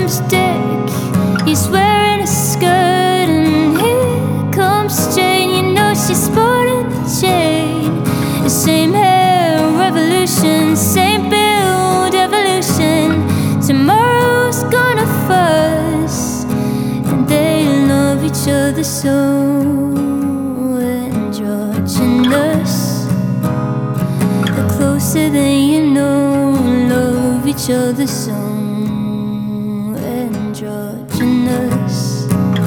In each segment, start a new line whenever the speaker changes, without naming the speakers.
comes Dick, he's wearing a skirt. And here comes Jane, you know she's sporting the chain. The same hair, revolution, same build, evolution. Tomorrow's gonna fuss, and they love each other so. Androgynous, the closer than you know, love each other so. Androgynous.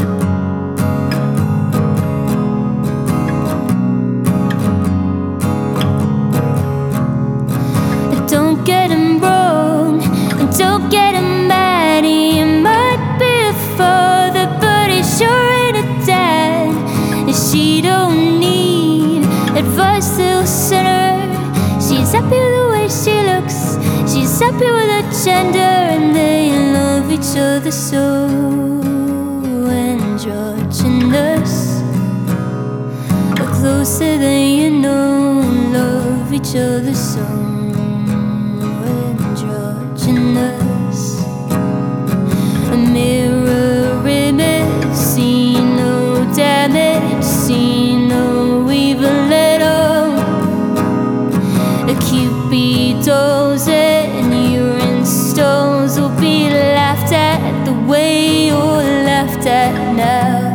Don't get him wrong, and don't get him mad. He might be a father, but he sure ain't a dad. And she don't need advice, they'll send her. She's happy with the way she looks, she's happy with her gender, and they love each other so. Androgynous, the closer than you know, love each other so. Androgynous, a mirror image, see no damage, see no evil at all. The Cupidos and urine stalls will be laughed at the way you're laughed at now.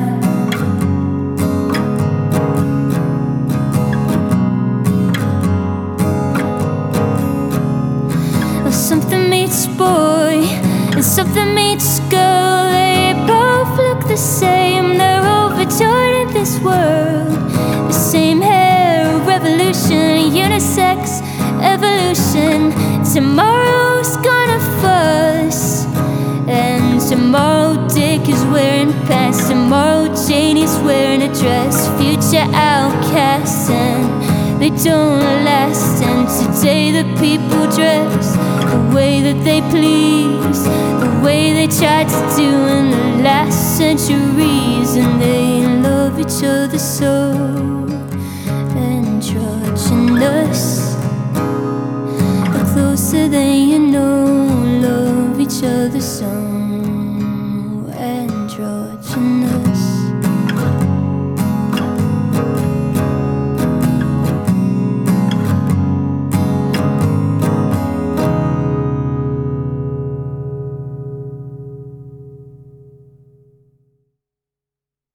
Something meets boy and something meets girl. They both look the same, they're overjoyed in this world. The same hair, revolution, unisex, evolution. Tomorrow's gonna fuss, and tomorrow Dick is wearing pants. Tomorrow Jane is wearing a dress. Future outcasts, and they don't last. And today the people dress the way that they please, the way they tried to do in the last centuries. And they love each other so. Androgynous, the closer than you know, love each other so.